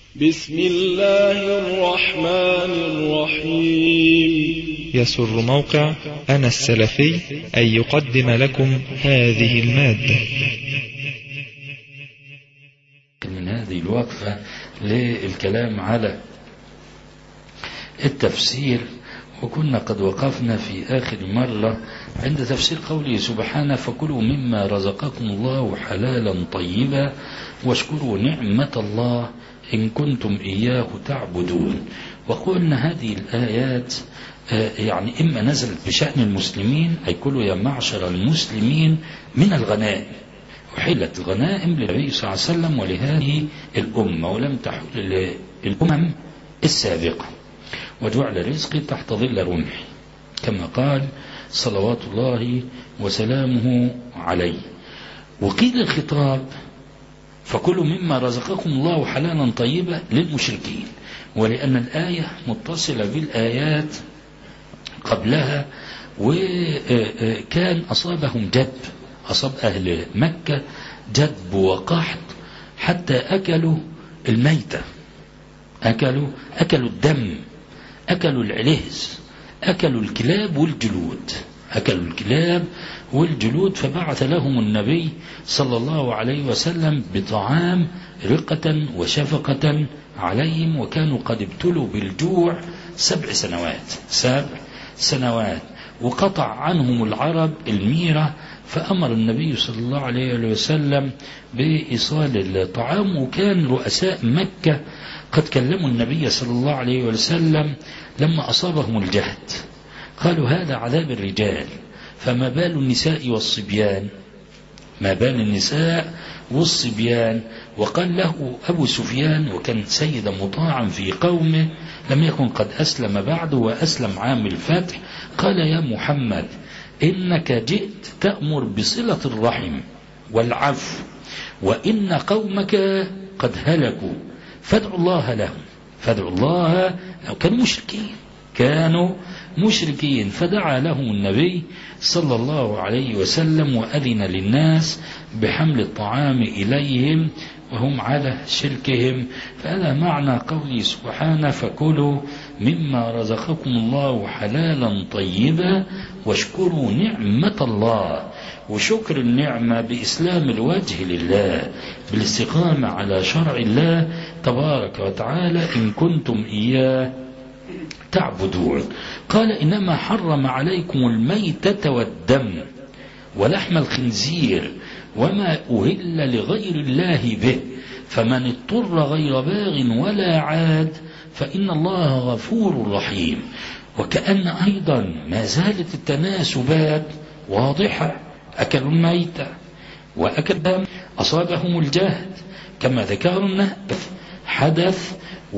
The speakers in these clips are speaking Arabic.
بسم الله الرحمن الرحيم. يسر موقع أنا السلفي أن يقدم لكم هذه المادة. من هذه الوقفة للكلام على التفسير، وكنا قد وقفنا في آخر مرة عند تفسير قوله سبحانه: فكلوا مما رزقكم الله حلالا طيبا واشكروا نعمة الله إن كنتم إياه تعبدون. وقلنا هذه الآيات يعني إما نزلت بشأن المسلمين، أي كلوا يا معشر المسلمين من الغنائم، وحلت الغنائم للنبي صلى الله عليه وسلم ولهذه الأمة، ولم تحل للأمم السابقة، وجعل رزقي تحت ظل رمحي كما قال صلوات الله وسلامه عليه. وقيل الخطاب فكلوا مما رزقكم الله حلالا طيبا للمشركين، ولأن الآية متصلة بالآيات قبلها، وكان أصابهم جدب، أصاب أهل مكة جدب وقحط حتى أكلوا الميتة، أكلوا الدم، أكلوا العلهز، أكلوا الكلاب والجلود، أكلوا الكلاب والجلود. فبعث لهم النبي صلى الله عليه وسلم بطعام رقة وشفقة عليهم، وكانوا قد ابتلوا بالجوع 7 سنوات، وقطع عنهم العرب الميرة، فأمر النبي صلى الله عليه وسلم بإيصال الطعام. وكان رؤساء مكة قد كلموا النبي صلى الله عليه وسلم لما أصابهم الجهد، قالوا هذا عذاب الرجال، فما بال النساء والصبيان، ما بال النساء والصبيان. وقال له أبو سفيان، وكان سيدا مطاعا في قومه، لم يكن قد أسلم بعد، وأسلم عام الفتح، قال يا محمد إنك جئت تأمر بصلة الرحم والعفو، وإن قومك قد هلكوا، فادعوا الله لهم، فادعوا الله. كانوا مشركين، فدعا لهم النبي صلى الله عليه وسلم، وأذن للناس بحمل الطعام إليهم وهم على شركهم. فهذا معنى قوله سبحانه: فكلوا مما رزقكم الله حلالا طيبا واشكروا نعمة الله. وشكر النعمة بإسلام الوجه لله، بالاستقامة على شرع الله تبارك وتعالى إن كنتم إياه تعبدون. قال: إنما حرم عليكم الميتة والدم ولحم الخنزير وما أهل لغير الله به، فمن اضطر غير باغ ولا عاد فإن الله غفور رحيم. وكأن أيضا ما زالت التناسبات واضحة، أكلوا الميتة وأكل الدم، أصابهم الجهد كما ذكرنا، حدث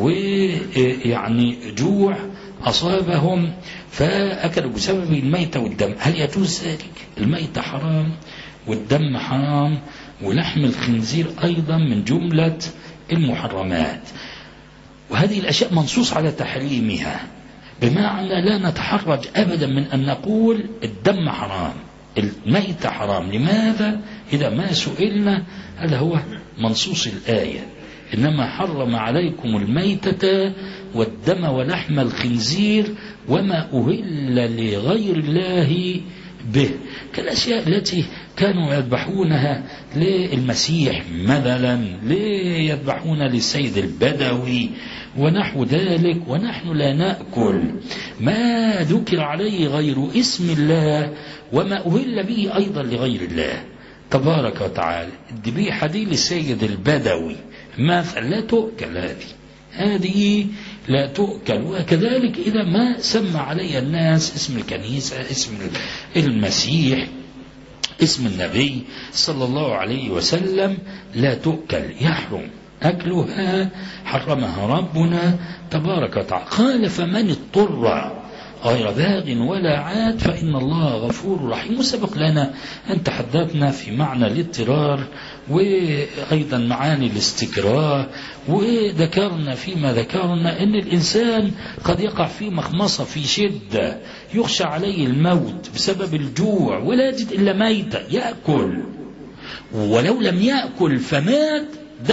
ويعني جوع أصابهم فأكلوا بسبب الميتة والدم. هل يجوز ذلك؟ الميتة حرام والدم حرام، ولحم الخنزير أيضا من جملة المحرمات، وهذه الأشياء منصوص على تحريمها، بمعنى لا نتحرج أبدا من أن نقول الدم حرام، الميتة حرام. لماذا؟ إذا ما سئلنا هذا هو منصوص الآية: إنما حرم عليكم الميتة والدم ولحم الخنزير وما أهل لغير الله به، كالأشياء التي كانوا يذبحونها للمسيح مثلا، يذبحون للسيد البدوي ونحو ذلك، ونحن لا نأكل ما ذكر عليه غير اسم الله وما أهل به أيضا لغير الله تبارك وتعالى. الذبيحة دي للسيد البدوي ما لا تؤكل، هذه لا تؤكل. وكذلك إذا ما سمى عليها الناس اسم الكنيسة، اسم المسيح، اسم النبي صلى الله عليه وسلم، لا تؤكل، يحرم أكلها، حرمها ربنا تبارك وتعالى. قال: فمن اضطر غير باغ ولا عاد فإن الله غفور رحيم. وسبق لنا أن تحدثنا في معنى الاضطرار وأيضا معاني الاستكراه، وذكرنا فيما ذكرنا أن الإنسان قد يقع في مخمصة، في شدة، يخشى عليه الموت بسبب الجوع ولا يجد إلا ميتة يأكل، ولو لم يأكل فمات دخل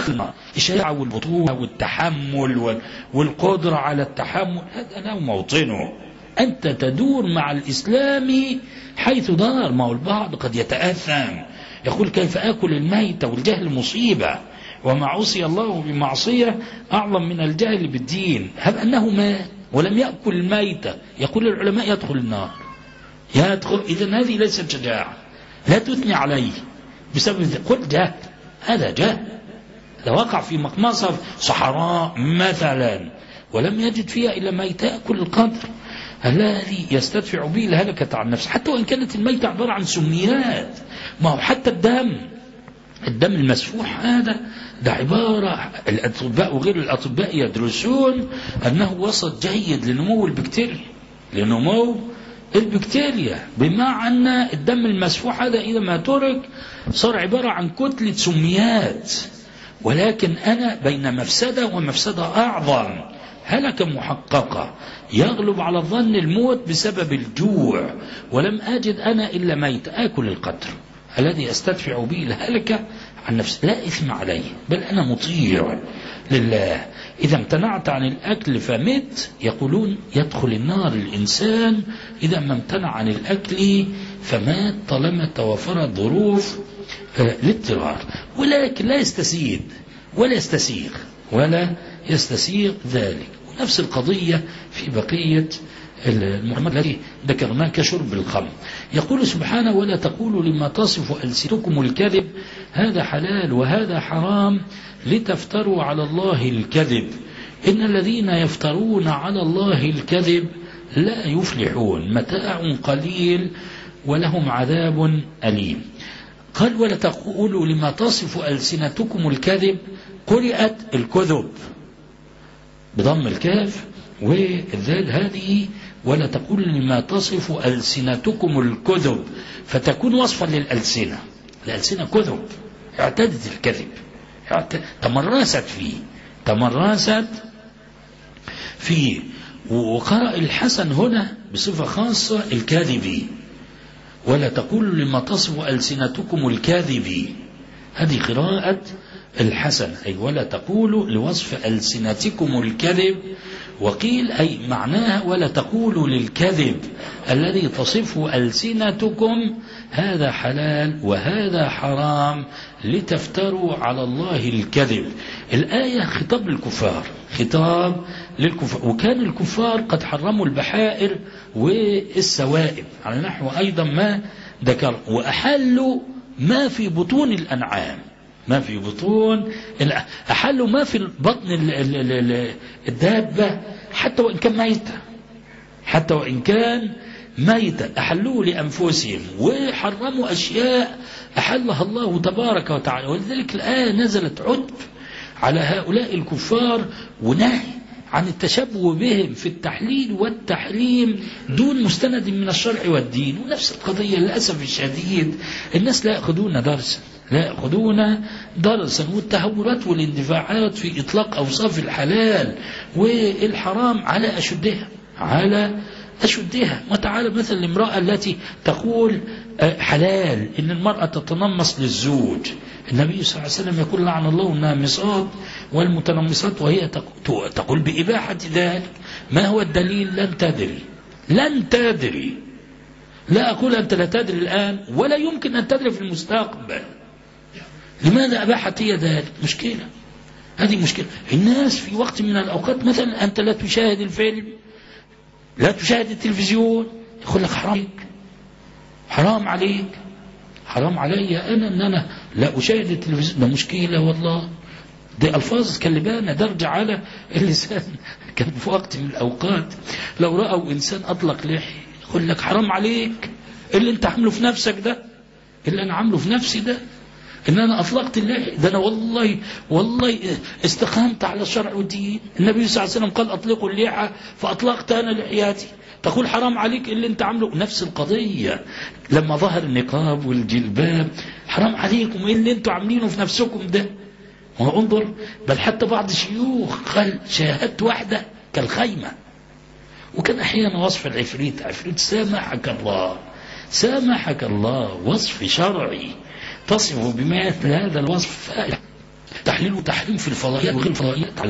الشجاعة والبطولة والتحمل والقدرة على التحمل، هذا له موطنه. أنت تدور مع الإسلام حيث دار. ما هو البعض قد يتأثم يقول كيف آكل الميت، والجهل مصيبة، وما عصي الله بمعصية أعظم من الجهل بالدين. هب أنه مات ولم يأكل الميت، يقول العلماء يدخل النار، يدخل. إذن هذه ليست شجاعة، لا تثني عليه بسبب قل جهل، هذا جهل. إذا وقع في مقمصة صحراء مثلا ولم يجد فيها إلا ما يتأكل القدر الذي يستدفع به الهلكة عن نفسه، حتى وإن كانت الميتة عبارة عن سميات. ما هو حتى الدم المسفوح هذا ده عبارة، الأطباء وغير الأطباء يدرسون أنه وسط جيد لنمو البكتيريا، بمعنى الدم المسفوح هذا إذا ما ترك صار عبارة عن كتلة سميات. ولكن أنا بين مفسدة ومفسدة أعظم، هلكة محققة يغلب على الظن الموت بسبب الجوع، ولم أجد أنا إلا ميت آكل القدر الذي أستدفع به الهلكة عن نفسي، لا إثم عليه، بل أنا مطيع لله. إذا امتنعت عن الأكل فمت، يقولون يدخل النار الإنسان إذا ما امتنع عن الأكل فمات، طالما توفرت ظروف الاضطرار. ولكن لا يستسيغ ولا يستسيغ ذلك. ونفس القضية في بقية المحمد الذي ذكرناه كشرب الخمر. يقول سبحانه ولا تقولوا لما تصف ألسنتكم الكذب هذا حلال وهذا حرام لتفتروا على الله الكذب إن الذين يفترون على الله الكذب لا يفلحون، متاع قليل ولهم عذاب أليم. قال ولا تقولوا لما تصف ألسنتكم الكذب، قرئت الكذب بضم الكاف والذال هذه، ولا تقولوا لما تصف ألسنتكم الكذب، فتكون وصفا للألسنة. الألسنة كذب، اعتدت الكذب، تمرست فيه. وقرأ الحسن هنا بصفة خاصة الكاذبي، ولا تقولوا لما تصف ألسنتكم الكاذبي، هذه قراءة الحسن، أي ولا تقولوا لوصف ألسنتكم الكذب. وقيل أي معناها ولا تقولوا للكذب الذي تصفه ألسنتكم هذا حلال وهذا حرام لتفتروا على الله الكذب. الآية خطاب للكفار، وكان الكفار قد حرموا البحائر والسوائب على نحو أيضا ما ذكر، وأحلوا ما في بطون الأنعام، أحلوا ما في بطن الدابة حتى وإن كان ميتا أحلوه لأنفسهم، وحرموا أشياء أحلها الله تبارك وتعالى. ولذلك الآية نزلت عتب على هؤلاء الكفار ونهي عن التشبه بهم في التحليل والتحريم دون مستند من الشرع والدين. ونفس القضية للأسف الشديد الناس لا يأخذون درسا، والتهورات والاندفاعات في إطلاق أوصاف الحلال والحرام على أشدها. وتعالى مثل الامرأة التي تقول حلال إن المرأة تتنمص للزوج، النبي صلى الله عليه وسلم يقول لعن الله النامصات والمتنمصات، وهي تقول بإباحة ذلك. ما هو الدليل؟ لن تدري. لا أقول أنت لا تدري الآن ولا يمكن أن تدري في المستقبل. لماذا أباحت هي ذلك؟ هذه مشكلة. الناس في وقت من الأوقات مثلا أنت لا تشاهد الفيلم، لا تشاهد التلفزيون، يقول لك حرام علي أنا أن أنا لا أشاهد التلفزيون. ده مشكلة والله، دي ألفاظ كلبانة درجة على اللسان. كان في وقت من الأوقات لو رأوا إنسان أطلق لحية يقول لك حرام عليك، اللي أنت عامله في نفسك ده، اللي أنا عامله في نفسي ده، إن أنا أطلقت اللحية ده، أنا والله استقامت على الشرع والدين. النبي صلى الله عليه وسلم قال أطلقوا اللحى فأطلقت أنا لحياتي، تقول حرام عليك اللي أنت عامله. نفس القضية لما ظهر النقاب والجلباب، حرام عليكم إيه اللي أنتوا عاملينه في نفسكم ده. وانظر بل حتى بعض الشيوخ قال شاهدت واحدة كالخيمة، وكان أحيانا وصف العفريت سامحك الله وصف شرعي تصف بمثل هذا الوصف تحليل وتحريم في الفضائيات وغير الفضائيات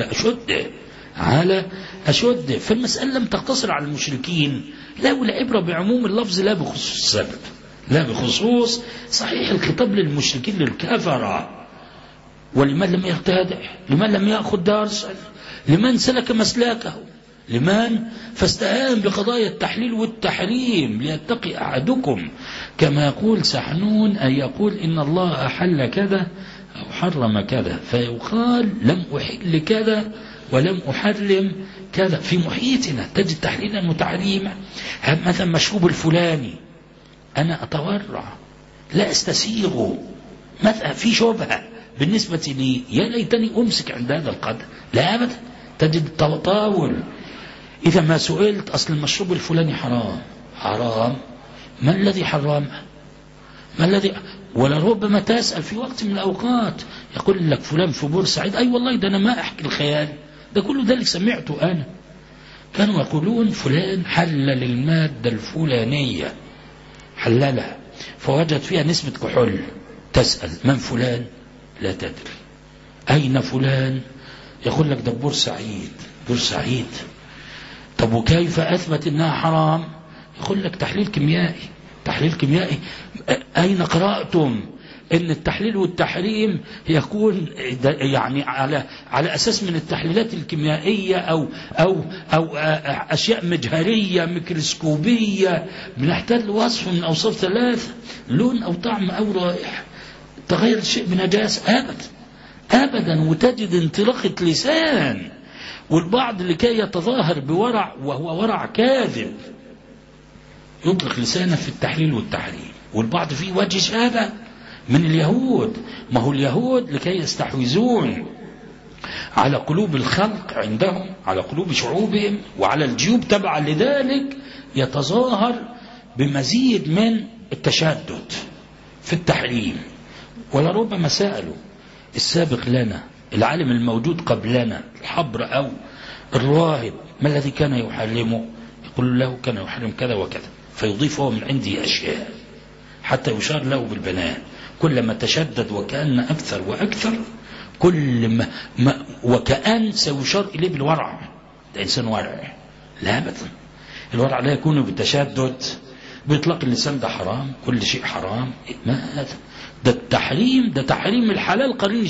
على أشد. فالمسألة لم تقتصر على المشركين، لا، والعبرة بعموم اللفظ لا بخصوص السبب، لا بخصوص. صحيح الخطاب للمشركين للكفرة، ولمن لم يرتدع، لمن لم يأخذ درسا، لمن سلك مسلكه، لمن فاستهان بقضايا التحليل والتحريم ليتقي أحدكم كما يقول سحنون، أن يقول إن الله أحل كذا أو حرم كذا، فيقال لم أحل كذا ولم أحرم كذا. في محيطنا تجد تحليلا وتحريما. مثلا مشروب الفلاني أنا أتورع لا أستسيغه، مثلا في شبهة بالنسبة لي، يا ليتني أمسك عند هذا القدر، لا أبدا، تجد تطاول. إذا ما سئلت أصل المشروب الفلاني حرام، ما الذي حرامه؟ ما الذي؟ ولربما تسأل في وقت من الأوقات يقول لك فلان في بورسعيد، أي والله ده أنا ما أحكي الخيال، ده كله ذلك سمعته أنا. كانوا يقولون فلان حلل المادة الفلانية، حللها فوجد فيها نسبة كحول، تسأل من فلان؟ لا تدري. أين فلان؟ يقول لك ده بورسعيد. طب وكيف أثبت أنها حرام؟ يقول لك تحليل كيميائي. أين قرأتم أن التحليل والتحريم يكون يعني على أساس من التحليلات الكيميائية أو أشياء مجهرية ميكروسكوبية بنحتاج وصف من أوصاف 3، لون أو طعم أو رائحة، تغير الشيء بنجاسة؟ أبدا. وتجد انطلاقة لسان، والبعض لكي يتظاهر بورع وهو ورع كاذب يطلق لسانه في التحليل والتحريم، والبعض فيه وجه شهادة من اليهود. ما هو اليهود لكي يستحوذون على قلوب الخلق عندهم، على قلوب شعوبهم وعلى الجيوب تبعا لذلك، يتظاهر بمزيد من التشدد في التحريم. ولربما سألوا السابق لنا، العالم الموجود قبلنا، الحبر أو الراهب، ما الذي كان يحرمه؟ يقول له كان يحرم كذا وكذا، فيضيف هو من عنده أشياء حتى يشار له بالبنان. كلما تشدد وكأن أكثر وأكثر، كل ما وكأن سيشار إليه بالورع. ده إنسان ورع؟ لا أبدا. الورع لا يكون بالتشدد بإطلاق اللسان، ده حرام، كل شيء حرام. ما هذا؟ ده التحريم، ده تحريم الحلال قرين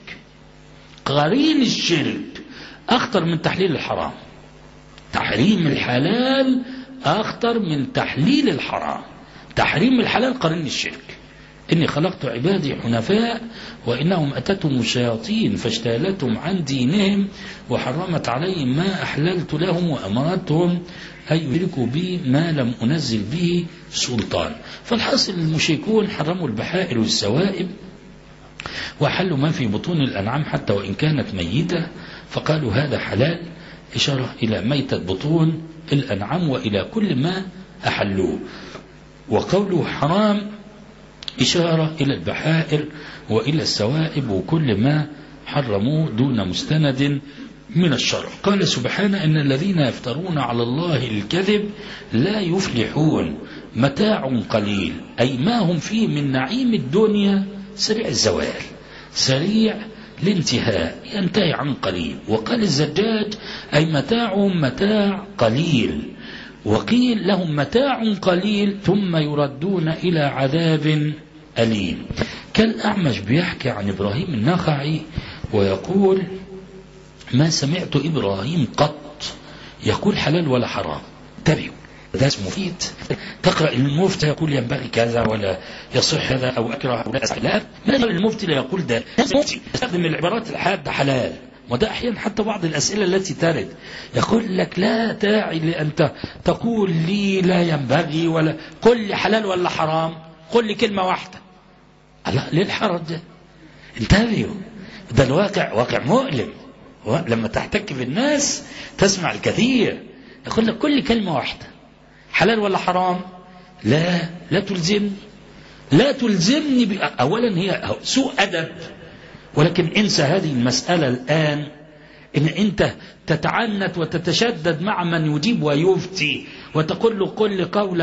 الشرك أخطر من تحليل الحرام. تحريم الحلال أخطر من تحليل الحرام. تحريم الحلال قرين الشرك. إني خلقت عبادي حنفاء وإنهم أتتهم الشياطين فاجتالتهم عن دينهم وحرمت عليهم ما أحللت لهم وأمرتهم أن يشركوا بي ما لم أنزل به سلطان. فالحاصل المشركون حرموا البحائر والسوائب وحلوا ما في بطون الأنعام حتى وإن كانت ميتة، فقالوا هذا حلال، إشارة إلى ميتة بطون الأنعام وإلى كل ما أحلوه. وقوله حرام إشارة إلى البحائر وإلى السوائب وكل ما حرموه دون مستند من الشرع. قال سبحانه إن الذين يفترون على الله الكذب لا يفلحون، متاع قليل، أي ما هم فيه من نعيم الدنيا سريع الزوال، سريع الانتهاء، ينتهي عن قليل. وقال الزجاج أي متاعهم متاع قليل، وقيل لهم متاع قليل ثم يردون إلى عذاب أليم. كالأعمش بيحكي عن إبراهيم النخعي ويقول ما سمعت إبراهيم قط يقول حلال ولا حرام. تبعوا ده اسمه مفيد. تقرأ المفتي يقول ينبغي كذا ولا يصح هذا أو أكره أو لا أصح. لا، ما المفتي لا يقول ده، المفتي يستخدم العبارات الحادة حلال. وده أحيانا حتى بعض الأسئلة التي ترد يقول لك لا داعي لأن تقول لي لا ينبغي ولا، قل لي حلال ولا حرام، قل لي كلمة واحدة. الله، ليه الحرج ده؟ انتبهوا، ده الواقع واقع مؤلم. لما تحتك بالناس تسمع الكثير يقول لك كل كلمة واحدة، حلال ولا حرام؟ لا تلزمني أولا هي سوء أدب، ولكن انسى هذه المسألة الآن، إن أنت تتعنت وتتشدد مع من يجيب ويفتي وتقول له قل قولة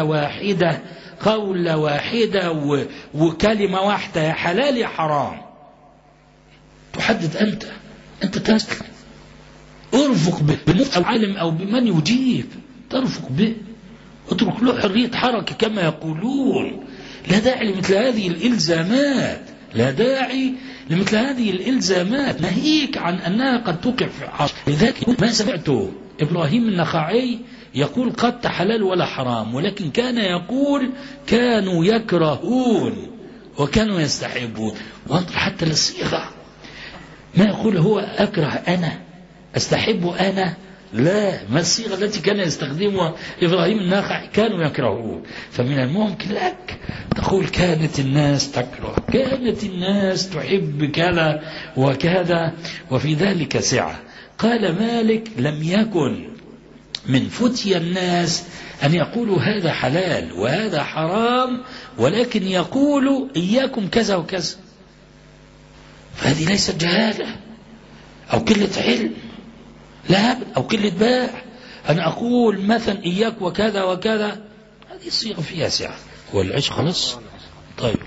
واحدة وكلمة واحدة، يا حلال يا حرام. تحدد أنت تسلم، ارفق بالمفتي أو عالم أو بمن يجيب، ترفق به، اترك له حرية حركة كما يقولون. لا داعي لمثل هذه الإلزامات، لا داعي لمثل هذه الإلزامات، ناهيك عن أنها قد توقع في عصر. لذلك ما سمعته إبراهيم النخعي يقول قد حلال ولا حرام، ولكن كان يقول كانوا يكرهون وكانوا يستحبون. وانظر حتى للصيغة، ما يقول هو أكره أنا أستحب أنا، لا، ما الصيغة التي كان يستخدمها إبراهيم النخعي؟ كانوا يكرهون. فمن الممكن لك تقول كانت الناس تكره، كانت الناس تحب كذا وكذا، وفي ذلك سعة. قال مالك لم يكن من فتي الناس أن يقولوا هذا حلال وهذا حرام، ولكن يقولوا إياكم كذا وكذا. فهذه ليست جهالة أو قلة علم، لا، أو قلة باع. أنا أقول مثلا إياك وكذا وكذا، هذه الصيغة فيها سعة. هو العيش خلاص؟ طيب.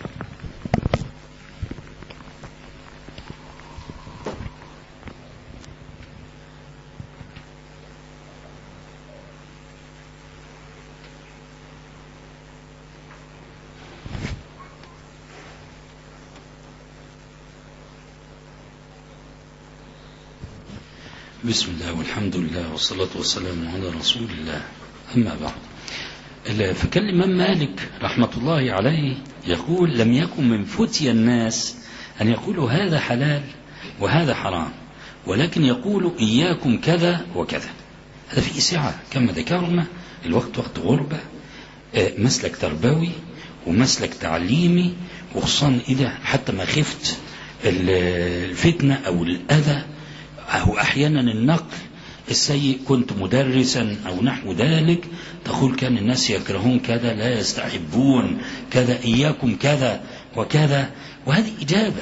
بسم الله والحمد لله والصلاة والسلام على رسول الله، أما بعد. فكان الإمام مالك رحمة الله عليه يقول لم يكن من فتي الناس أن يقولوا هذا حلال وهذا حرام، ولكن يقولوا إياكم كذا وكذا. هذا فيه سعة كما ذكرنا. الوقت وقت غربة، مسلك تربوي ومسلك تعليمي، وخصوصا إذا حتى ما خفت الفتنة أو الأذى أو أحيانا النقل السيء، كنت مدرسا أو نحو ذلك، تقول كان الناس يكرهون كذا لا يستحبون كذا، إياكم كذا وكذا. وهذه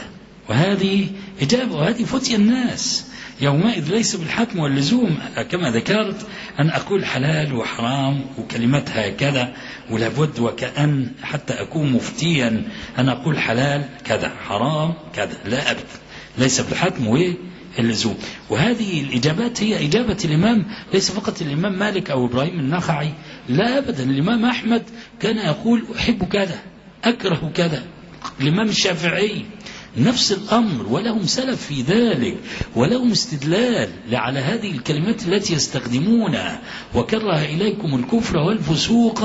إجابة وهذه فتي الناس. يومئذ ليس بالحتم واللزوم كما ذكرت أن أقول حلال وحرام وكلمتها كذا، ولابد وكأن حتى أكون مفتيا أن أقول حلال كذا حرام كذا، لا أبدا، ليس بالحتم اللزوم. وهذه الإجابات هي إجابة الإمام، ليس فقط الإمام مالك أو إبراهيم النخعي، لا أبدا. الإمام أحمد كان يقول أحب كذا أكره كذا، الإمام الشافعي نفس الأمر، ولهم سلف في ذلك ولهم استدلال على هذه الكلمات التي يستخدمونها. وكره إليكم الكفر والفسوق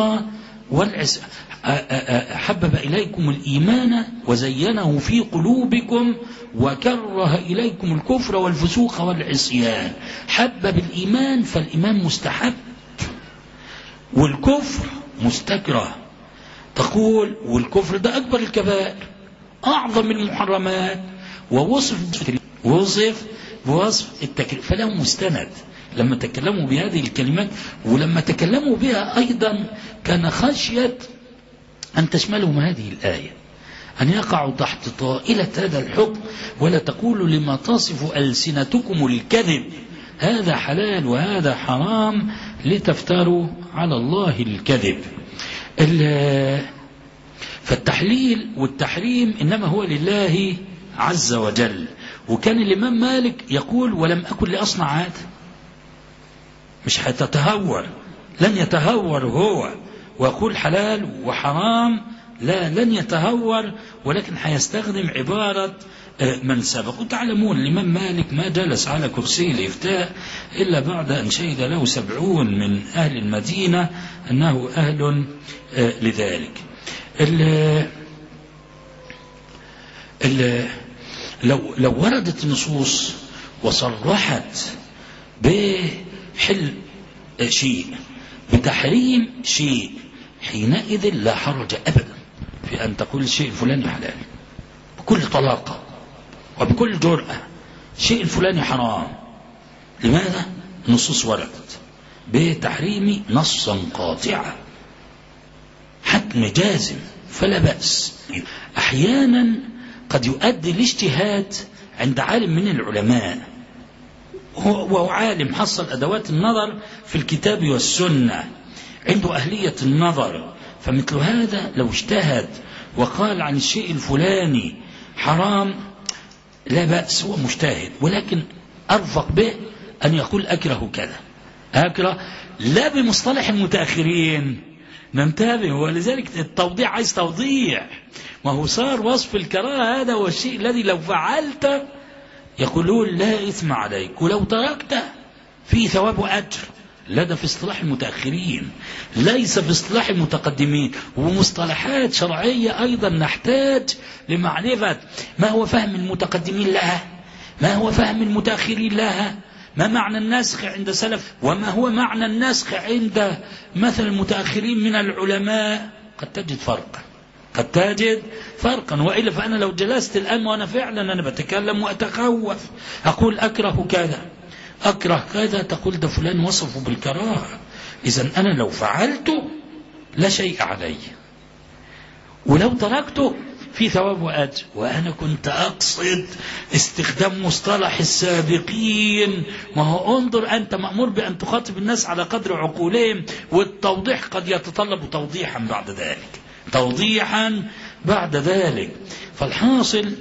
حبب إليكم الإيمان وزينه في قلوبكم وكره إليكم الكفر والفسوق والعصيان. حبب الإيمان، فالإيمان مستحب والكفر مستكره. تقول والكفر ده أكبر الكبائر أعظم المحرمات، ووصف بوصف التكليف، فله مستند لما تكلموا بهذه الكلمات. ولما تكلموا بها أيضا كان خشية أن تشملهم هذه الآية، أن يقعوا تحت طائلة هذا الحكم، ولا تقولوا لما تصف ألسنتكم الكذب هذا حلال وهذا حرام لتفتروا على الله الكذب. فالتحليل والتحريم إنما هو لله عز وجل. وكان الإمام مالك يقول ولم أكن لأصنع هذا، مش هتتهور، لن يتهور هو ويقول حلال وحرام، لا، لن يتهور، ولكن هيستخدم عبارة من سبق. وتعلمون الإمام مالك ما جلس على كرسي الإفتاء إلا بعد أن شهد له 70 من أهل المدينة أنه أهل لذلك. لو وردت النصوص وصرحت بحل شيء بتحريم شيء، حينئذ لا حرج أبدا في أن تقول الشيء الفلاني حلال بكل طلاقة وبكل جرأة، الشيء الفلاني حرام. لماذا؟ النصوص وردت بتحريم نصا قاطعا، حتم جازم، فلا بأس. أحيانا قد يؤدي الاجتهاد عند عالم من العلماء، وهو عالم حصل أدوات النظر في الكتاب والسنة، عنده أهلية النظر، فمثل هذا لو اجتهد وقال عن الشيء الفلاني حرام، لا بأس، هو مجتهد، ولكن أرفق به أن يقول أكره كذا، أكره، لا بمصطلح المتأخرين. ننتبه، ولذلك التوضيح عايز توضيح. ما هو صار وصف الكراهة هذا هو الشيء الذي لو فعلت يقولون لا إثم عليك، ولو تركته في ثواب وأجر. لا، ده في اصطلاح المتأخرين، ليس في اصطلاح المتقدمين. ومصطلحات شرعية أيضا نحتاج لمعرفة ما هو فهم المتقدمين لها، ما هو فهم المتأخرين لها، ما معنى النسخ عند سلف، وما هو معنى النسخ عند مثل المتأخرين من العلماء. قد تجد فرقا، قد تجد فرقا. وإلا فأنا لو جلست الآن وأنا فعلا أنا بتكلم وأتخوف، أقول أكره كذا، أكره كذا، تقول ده فلان وصفه بالكراهة، إذن أنا لو فعلته لا شيء علي، ولو تركته في ثواب وأجر. وأنا كنت أقصد استخدام مصطلح السابقين. ما هو انظر، أنت مأمور بأن تخاطب الناس على قدر عقولهم، والتوضيح قد يتطلب توضيحا بعد ذلك، توضيحا بعد ذلك. فالحاصل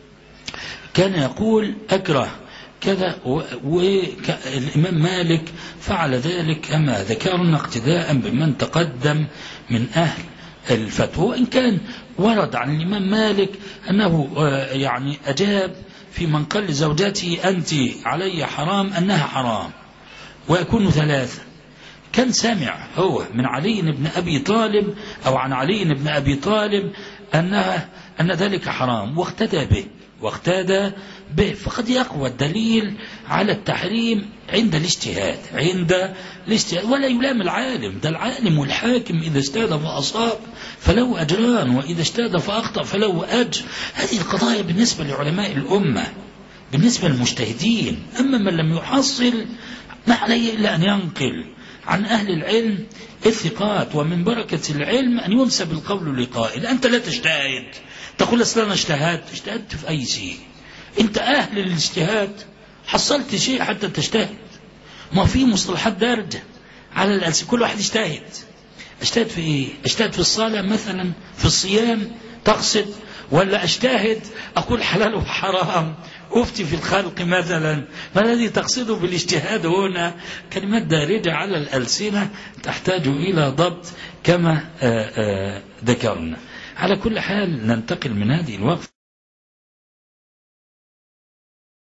كان يقول أكره كذا، والإمام مالك فعل ذلك كما ذكرنا اقتداء بمن تقدم من أهل الفتوى. وإن كان ورد عن الإمام مالك أنه يعني أجاب في من قال لزوجته أنت علي حرام أنها حرام، ويكون ثلاثة. كان سمع هو من علي بن أبي طالب أو عن علي بن أبي طالب أن ذلك حرام، واقتدى به، فقد يقوى الدليل على التحريم عند الاجتهاد، ولا يلام العالم. ده العالم والحاكم إذا اجتهد فأصاب فله أجران، وإذا اجتهد فأخطأ فله أجر. هذه القضايا بالنسبة لعلماء الأمة، بالنسبة للمجتهدين. أما من لم يحصل ما عليه إلا أن ينقل عن أهل العلم الثقات، ومن بركة العلم أن ينسب القول لقائل. أنت لا تجتهد تقول أصلا أنا اجتهدت في أي شيء. أنت أهل الاجتهاد، حصلت شيء حتى تجتهد. ما في مصطلحات دارجة على الألسنة، كل واحد اجتهد في إيه؟ اجتهد في الصلاة مثلا، في الصيام تقصد، ولا اجتهد أقول حلال وحرام، أفتي في الخلق مثلا. ما الذي تقصده بالاجتهاد هنا؟ كلمات دارجة على الألسنة تحتاج إلى ضبط كما ذكرنا. على كل حال ننتقل من هذه الوقت